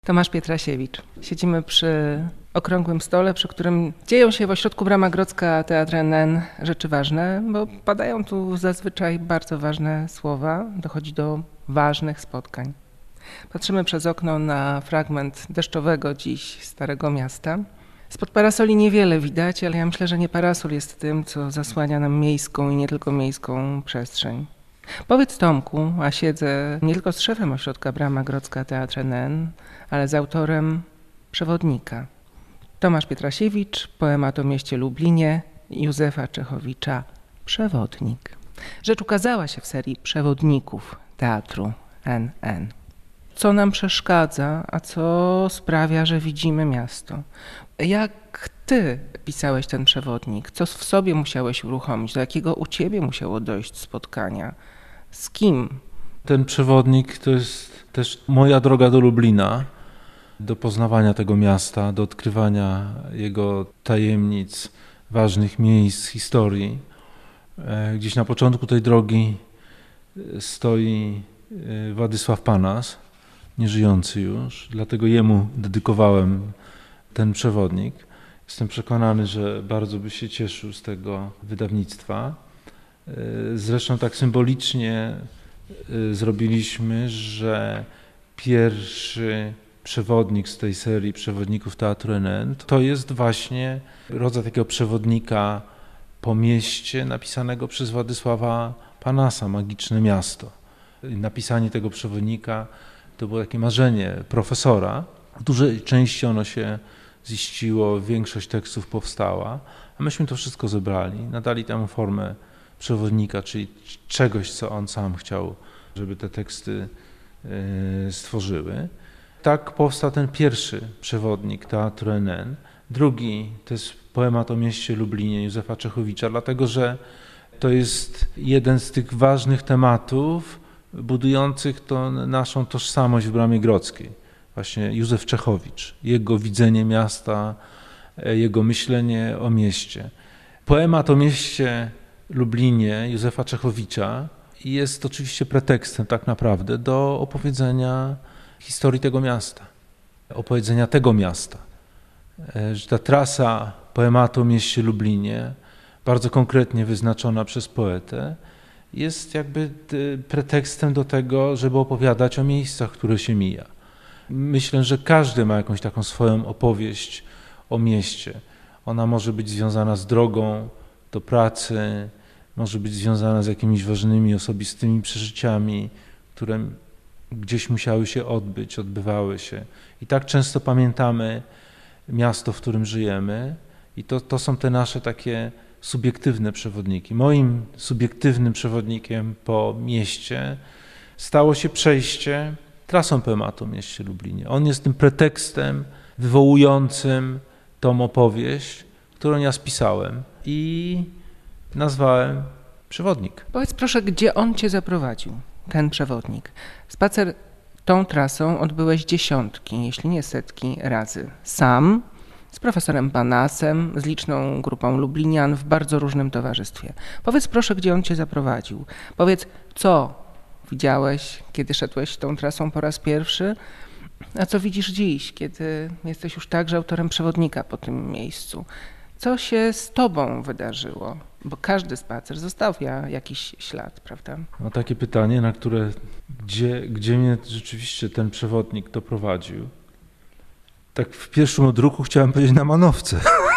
Tomasz Pietrasiewicz. Siedzimy przy okrągłym stole, przy którym dzieją się w ośrodku Brama Grodzka Teatr NN rzeczy ważne, bo padają tu zazwyczaj bardzo ważne słowa, dochodzi do ważnych spotkań. Patrzymy przez okno na fragment deszczowego dziś Starego Miasta. Spod parasoli niewiele widać, ale ja myślę, że nie parasol jest tym, co zasłania nam miejską i nie tylko miejską przestrzeń. Powiedz, Tomku, a siedzę nie tylko z szefem ośrodka Brama Grodzka Teatr NN, ale z autorem przewodnika. Tomasz Pietrasiewicz, poemat o mieście Lublinie, Józefa Czechowicza, Przewodnik. Rzecz ukazała się w serii przewodników Teatru NN. Co nam przeszkadza, a co sprawia, że widzimy miasto? Jak ty pisałeś ten przewodnik? Co w sobie musiałeś uruchomić? Do jakiego u ciebie musiało dojść spotkania? Z kim? Ten przewodnik to jest też moja droga do Lublina, do poznawania tego miasta, do odkrywania jego tajemnic, ważnych miejsc, historii. Gdzieś na początku tej drogi stoi Władysław Panas, nieżyjący już, dlatego jemu dedykowałem ten przewodnik. Jestem przekonany, że bardzo by się cieszył z tego wydawnictwa. Zresztą tak symbolicznie zrobiliśmy, że pierwszy przewodnik z tej serii przewodników Teatru NN to jest właśnie rodzaj takiego przewodnika po mieście napisanego przez Władysława Panasa, Magiczne Miasto. Napisanie tego przewodnika to było takie marzenie profesora. W dużej części ono się ziściło, większość tekstów powstała, a myśmy to wszystko zebrali, nadali temu formę przewodnika, czyli czegoś, co on sam chciał, żeby te teksty stworzyły. Tak powstał ten pierwszy przewodnik Teatru NN. Drugi to jest poemat o mieście Lublinie Józefa Czechowicza, dlatego że to jest jeden z tych ważnych tematów budujących to naszą tożsamość w Bramie Grodzkiej. Właśnie Józef Czechowicz, jego widzenie miasta, jego myślenie o mieście. Poemat o mieście Lublinie Józefa Czechowicza jest oczywiście pretekstem tak naprawdę do opowiedzenia historii tego miasta, opowiedzenia tego miasta. Że ta trasa poematu o mieście Lublinie, bardzo konkretnie wyznaczona przez poetę, jest jakby pretekstem do tego, żeby opowiadać o miejscach, które się mija. Myślę, że każdy ma jakąś taką swoją opowieść o mieście. Ona może być związana z drogą do pracy, może być związana z jakimiś ważnymi, osobistymi przeżyciami, które gdzieś musiały się odbyć, odbywały się. I tak często pamiętamy miasto, w którym żyjemy i to są te nasze takie subiektywne przewodniki. Moim subiektywnym przewodnikiem po mieście stało się przejście trasą poematu o mieście Lublinie. On jest tym pretekstem wywołującym tą opowieść, którą ja spisałem i nazwałem przewodnik. Powiedz proszę, gdzie on cię zaprowadził, ten przewodnik? Spacer tą trasą odbyłeś dziesiątki, jeśli nie setki razy. Sam, z profesorem Panasem, z liczną grupą lublinian w bardzo różnym towarzystwie. Powiedz proszę, gdzie on cię zaprowadził. Powiedz, co widziałeś, kiedy szedłeś tą trasą po raz pierwszy, a co widzisz dziś, kiedy jesteś już także autorem przewodnika po tym miejscu. Co się z tobą wydarzyło? Bo każdy spacer zostawia jakiś ślad, prawda? No takie pytanie, na które gdzie mnie rzeczywiście ten przewodnik doprowadził. Tak w pierwszym odruchu chciałem powiedzieć na Manowce.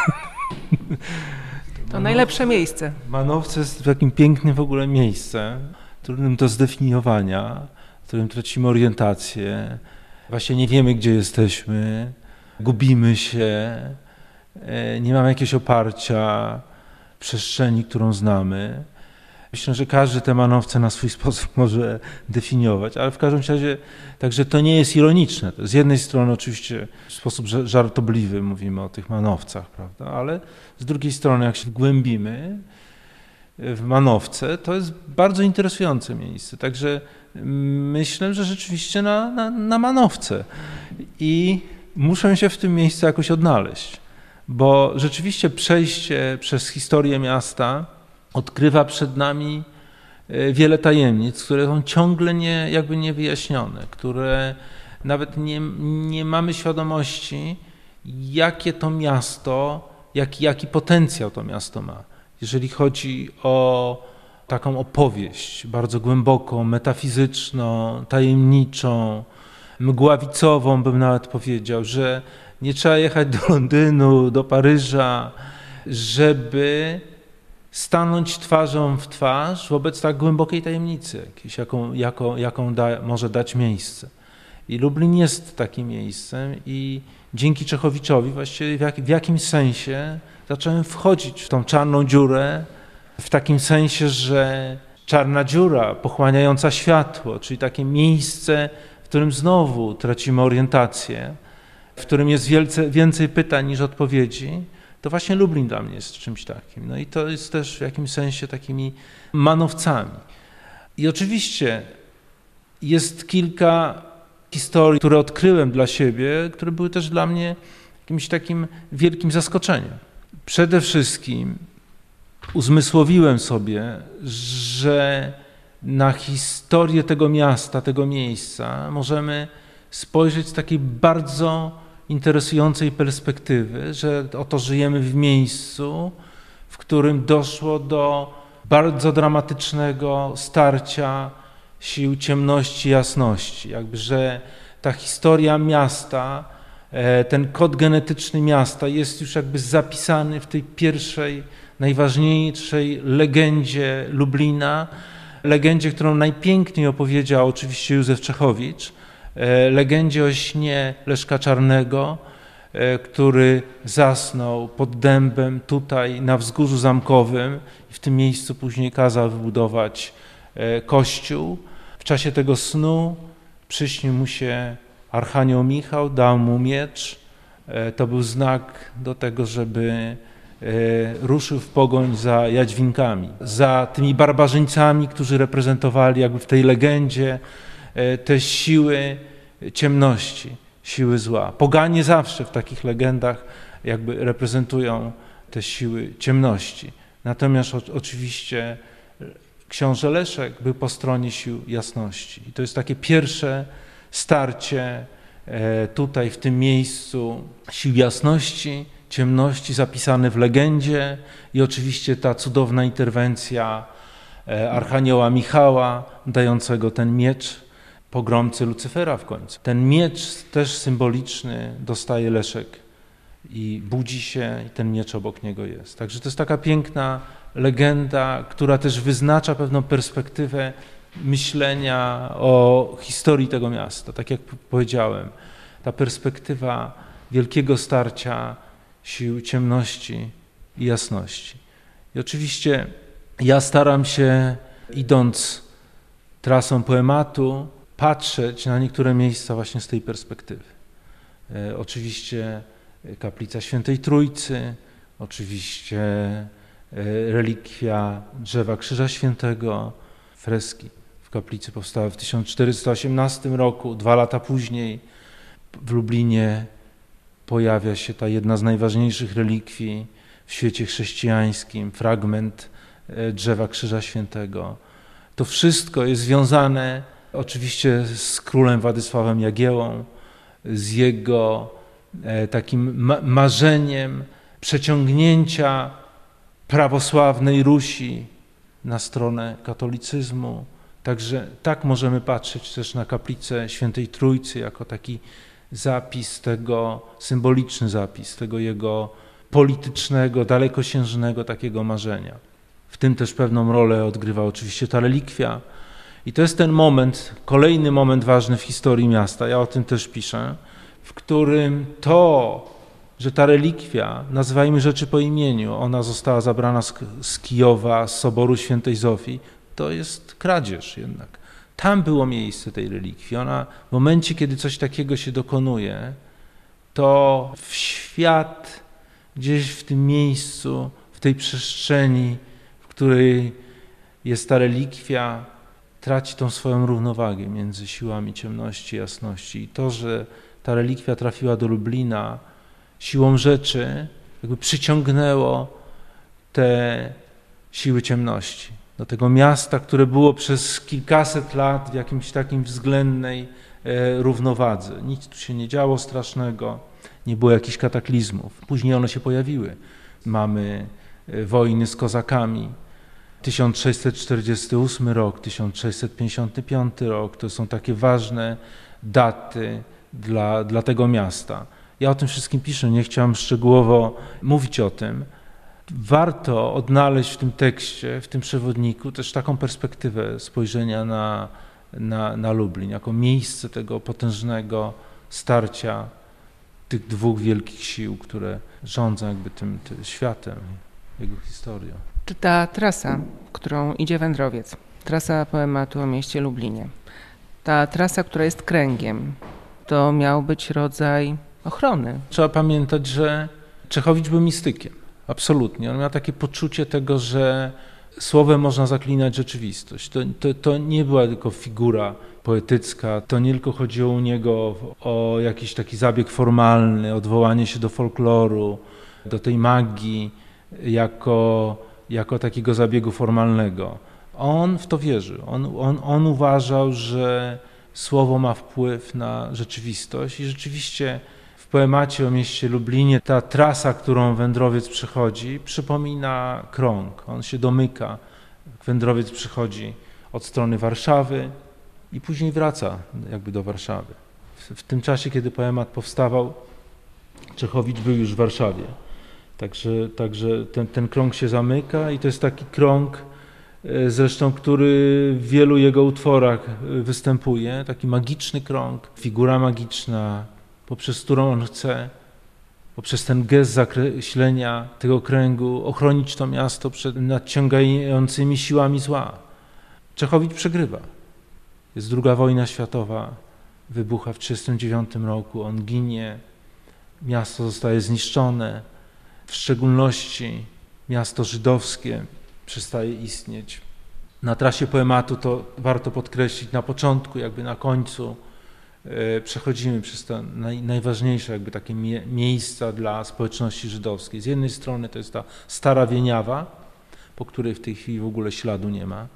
To najlepsze miejsce. Manowce jest takim pięknym w ogóle miejscem, trudnym do zdefiniowania, w którym tracimy orientację. Właśnie nie wiemy, gdzie jesteśmy, gubimy się, nie mamy jakiegoś oparcia, przestrzeni, którą znamy. Myślę, że każdy te Manowce na swój sposób może definiować, ale w każdym razie także to nie jest ironiczne. To z jednej strony oczywiście w sposób żartobliwy mówimy o tych Manowcach, prawda? Ale z drugiej strony jak się wgłębimy w Manowce, to jest bardzo interesujące miejsce. Także myślę, że rzeczywiście na Manowce i muszę się w tym miejscu jakoś odnaleźć, bo rzeczywiście przejście przez historię miasta odkrywa przed nami wiele tajemnic, które są ciągle niewyjaśnione, które nawet nie mamy świadomości, jakie to miasto, jaki potencjał to miasto ma. Jeżeli chodzi o taką opowieść bardzo głęboką, metafizyczną, tajemniczą, mgławicową bym nawet powiedział, że nie trzeba jechać do Londynu, do Paryża, żeby stanąć twarzą w twarz wobec tak głębokiej tajemnicy, jakiejś, jaką może dać miejsce. I Lublin jest takim miejscem i dzięki Czechowiczowi właściwie w jakimś sensie zacząłem wchodzić w tą czarną dziurę, w takim sensie, że czarna dziura pochłaniająca światło, czyli takie miejsce, w którym znowu tracimy orientację, w którym jest więcej pytań niż odpowiedzi, to właśnie Lublin dla mnie jest czymś takim. No i to jest też w jakimś sensie takimi manowcami. I oczywiście jest kilka historii, które odkryłem dla siebie, które były też dla mnie jakimś takim wielkim zaskoczeniem. Przede wszystkim uzmysłowiłem sobie, że na historię tego miasta, tego miejsca możemy spojrzeć z takiej bardzo interesującej perspektywy, że oto żyjemy w miejscu, w którym doszło do bardzo dramatycznego starcia sił ciemności i jasności. Jakby, że ta historia miasta, ten kod genetyczny miasta jest już jakby zapisany w tej pierwszej, najważniejszej legendzie Lublina, legendzie, którą najpiękniej opowiedział oczywiście Józef Czechowicz, legendzie o śnie Leszka Czarnego, który zasnął pod dębem tutaj na Wzgórzu Zamkowym i w tym miejscu później kazał wybudować kościół. W czasie tego snu przyśnił mu się Archanioł Michał, dał mu miecz. To był znak do tego, żeby ruszył w pogoń za Jadźwinkami, za tymi barbarzyńcami, którzy reprezentowali jakby w tej legendzie te siły ciemności, siły zła. Poganie zawsze w takich legendach jakby reprezentują te siły ciemności. Natomiast oczywiście książę Leszek był po stronie sił jasności. I to jest takie pierwsze starcie tutaj, w tym miejscu sił jasności, ciemności zapisane w legendzie i oczywiście ta cudowna interwencja Archanioła Michała dającego ten miecz pogromcy Lucyfera w końcu. Ten miecz też symboliczny dostaje Leszek i budzi się i ten miecz obok niego jest. Także to jest taka piękna legenda, która też wyznacza pewną perspektywę myślenia o historii tego miasta. Tak jak powiedziałem, ta perspektywa wielkiego starcia sił ciemności i jasności. I oczywiście ja staram się, idąc trasą poematu, patrzeć na niektóre miejsca właśnie z tej perspektywy. Oczywiście kaplica Świętej Trójcy, oczywiście relikwia drzewa Krzyża Świętego, freski w kaplicy powstały w 1418 roku, 2 lata później w Lublinie pojawia się ta jedna z najważniejszych relikwii w świecie chrześcijańskim, fragment drzewa Krzyża Świętego. To wszystko jest związane oczywiście z królem Władysławem Jagiełłą, z jego takim marzeniem przeciągnięcia prawosławnej Rusi na stronę katolicyzmu. Także tak możemy patrzeć też na kaplicę Świętej Trójcy jako taki zapis tego, symboliczny zapis tego jego politycznego, dalekosiężnego takiego marzenia. W tym też pewną rolę odgrywa oczywiście ta relikwia. I to jest ten moment, kolejny moment ważny w historii miasta, ja o tym też piszę, w którym to, że ta relikwia, nazywajmy rzeczy po imieniu, ona została zabrana z Kijowa, z Soboru Świętej Zofii, to jest kradzież jednak. Tam było miejsce tej relikwii. Ona w momencie, kiedy coś takiego się dokonuje, to w świat gdzieś w tym miejscu, w tej przestrzeni, w której jest ta relikwia, traci tą swoją równowagę między siłami ciemności i jasności. I to, że ta relikwia trafiła do Lublina, siłą rzeczy jakby przyciągnęło te siły ciemności do tego miasta, które było przez kilkaset lat w jakimś takim względnej równowadze. Nic tu się nie działo strasznego, nie było jakichś kataklizmów. Później one się pojawiły. Mamy wojny z kozakami. 1648 rok, 1655 rok, to są takie ważne daty dla tego miasta. Ja o tym wszystkim piszę, nie chciałem szczegółowo mówić o tym. Warto odnaleźć w tym tekście, w tym przewodniku też taką perspektywę spojrzenia na Lublin, jako miejsce tego potężnego starcia tych dwóch wielkich sił, które rządzą jakby tym światem, jego historią. Czy ta trasa, którą idzie wędrowiec, trasa poematu o mieście Lublinie, ta trasa, która jest kręgiem, to miał być rodzaj ochrony? Trzeba pamiętać, że Czechowicz był mistykiem, absolutnie. On miał takie poczucie tego, że słowem można zaklinać rzeczywistość. To nie była tylko figura poetycka, to nie tylko chodziło u niego o jakiś taki zabieg formalny, odwołanie się do folkloru, do tej magii jako takiego zabiegu formalnego. On w to wierzył. On uważał, że słowo ma wpływ na rzeczywistość i rzeczywiście w poemacie o mieście Lublinie ta trasa, którą wędrowiec przechodzi, przypomina krąg. On się domyka. Wędrowiec przychodzi od strony Warszawy i później wraca jakby do Warszawy. W tym czasie, kiedy poemat powstawał, Czechowicz był już w Warszawie. Także ten krąg się zamyka i to jest taki krąg, zresztą, który w wielu jego utworach występuje, taki magiczny krąg, figura magiczna, poprzez którą on chce, poprzez ten gest zakreślenia tego kręgu, ochronić to miasto przed nadciągającymi siłami zła. Czechowicz przegrywa. Jest II wojna światowa, wybucha w 1939 roku, on ginie, miasto zostaje zniszczone, w szczególności miasto żydowskie przestaje istnieć. Na trasie poematu to warto podkreślić na początku, jakby na końcu przechodzimy przez te najważniejsze jakby takie miejsca dla społeczności żydowskiej. Z jednej strony to jest ta Stara Wieniawa, po której w tej chwili w ogóle śladu nie ma,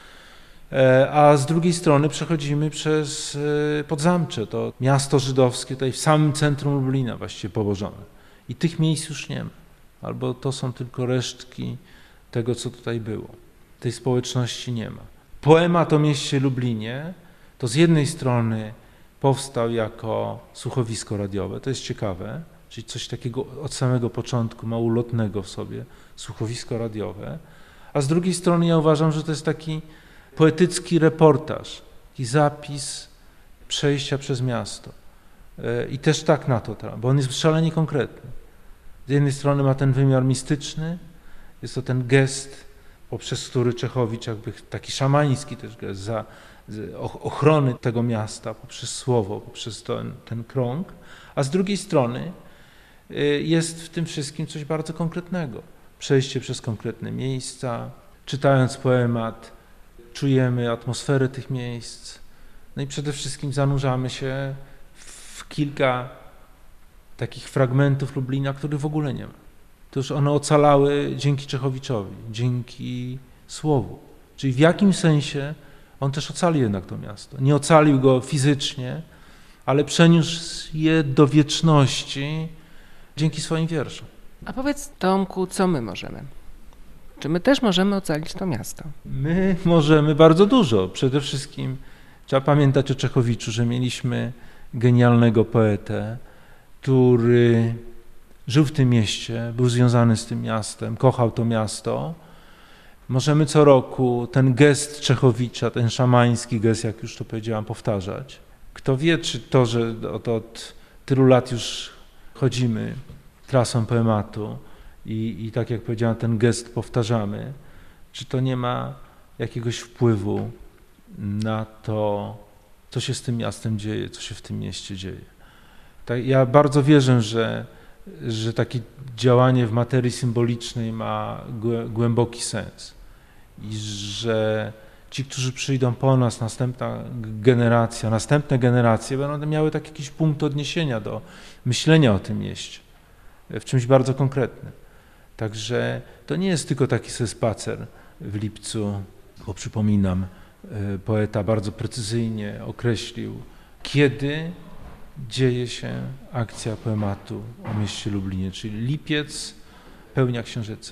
a z drugiej strony przechodzimy przez Podzamcze, to miasto żydowskie tutaj w samym centrum Lublina właściwie położone. I tych miejsc już nie ma, albo to są tylko resztki tego, co tutaj było. Tej społeczności nie ma. Poemat o mieście Lublinie to z jednej strony powstał jako słuchowisko radiowe, to jest ciekawe, czyli coś takiego od samego początku ma ulotnego w sobie, słuchowisko radiowe, a z drugiej strony ja uważam, że to jest taki poetycki reportaż, taki zapis przejścia przez miasto. I też tak na to bo on jest szalenie konkretny. Z jednej strony ma ten wymiar mistyczny, jest to ten gest, poprzez który Czechowicz, jakby taki szamański też gest, ochrony tego miasta poprzez słowo, poprzez ten krąg, a z drugiej strony jest w tym wszystkim coś bardzo konkretnego. Przejście przez konkretne miejsca, czytając poemat, czujemy atmosferę tych miejsc, no i przede wszystkim zanurzamy się w kilka takich fragmentów Lublina, których w ogóle nie ma. To już one ocalały dzięki Czechowiczowi, dzięki słowu. Czyli w jakimś sensie on też ocalił jednak to miasto. Nie ocalił go fizycznie, ale przeniósł je do wieczności dzięki swoim wierszom. A powiedz, Tomku, co my możemy? Czy my też możemy ocalić to miasto? My możemy bardzo dużo. Przede wszystkim trzeba pamiętać o Czechowiczu, że mieliśmy genialnego poetę, który żył w tym mieście, był związany z tym miastem, kochał to miasto. Możemy co roku ten gest Czechowicza, ten szamański gest, jak już to powiedziałam, powtarzać. Kto wie, czy to, że od tylu lat już chodzimy trasą poematu i tak jak powiedziałam, ten gest powtarzamy, czy to nie ma jakiegoś wpływu na to, co się z tym miastem dzieje, co się w tym mieście dzieje. Tak, ja bardzo wierzę, że takie działanie w materii symbolicznej ma głęboki sens i że ci, którzy przyjdą po nas, następne generacje będą miały taki jakiś punkt odniesienia do myślenia o tym mieście w czymś bardzo konkretnym. Także to nie jest tylko taki sobie spacer w Lipcu, bo przypominam, poeta bardzo precyzyjnie określił kiedy dzieje się akcja poematu o mieście Lublinie, czyli lipiec, pełnia księżyca.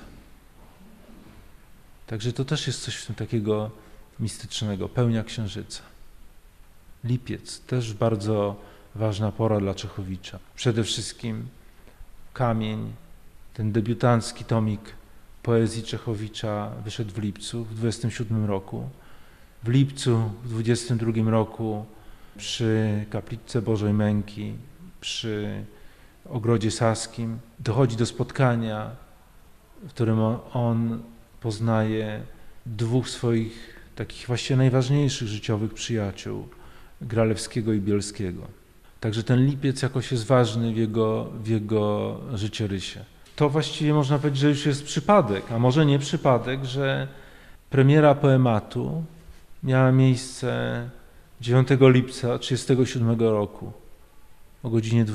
Także to też jest coś w tym takiego mistycznego, pełnia księżyca. Lipiec, też bardzo ważna pora dla Czechowicza. Przede wszystkim Kamień, ten debiutancki tomik poezji Czechowicza wyszedł w lipcu, w 27 roku. W lipcu, w 22 roku przy Kapliczce Bożej Męki, przy Ogrodzie Saskim dochodzi do spotkania, w którym on poznaje dwóch swoich takich właściwie najważniejszych życiowych przyjaciół, Gralewskiego i Bielskiego. Także ten lipiec jakoś jest ważny w jego życiorysie. To właściwie można powiedzieć, że już jest przypadek, a może nie przypadek, że premiera poematu miała miejsce 9 lipca 1937 roku o godzinie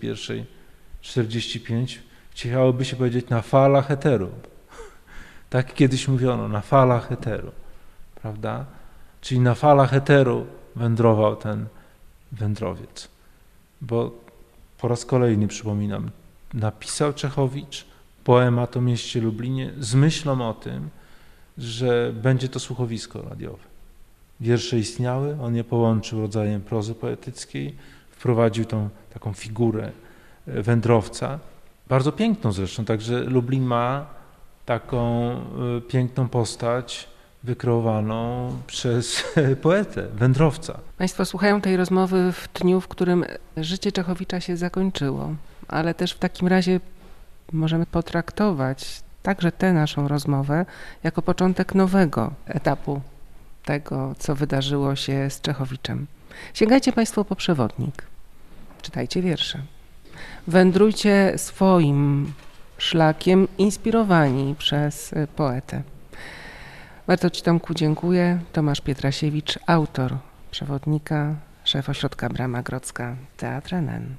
21:45. Chciałoby się powiedzieć na falach eteru. Tak kiedyś mówiono, na falach eteru, prawda? Czyli na falach eteru wędrował ten wędrowiec. Bo po raz kolejny przypominam, napisał Czechowicz poemat o mieście Lublinie z myślą o tym, że będzie to słuchowisko radiowe. Wiersze istniały, on je połączył rodzajem prozy poetyckiej, wprowadził tą taką figurę wędrowca, bardzo piękną zresztą, także Lublin ma taką piękną postać wykreowaną przez poetę, wędrowca. Państwo słuchają tej rozmowy w dniu, w którym życie Czechowicza się zakończyło, ale też w takim razie możemy potraktować także tę naszą rozmowę jako początek nowego etapu tego, co wydarzyło się z Czechowiczem. Sięgajcie Państwo po przewodnik, czytajcie wiersze, wędrujcie swoim szlakiem, inspirowani przez poetę. Bardzo Ci, Tomku, dziękuję. Tomasz Pietrasiewicz, autor przewodnika, szef ośrodka Brama Grodzka Teatr NN.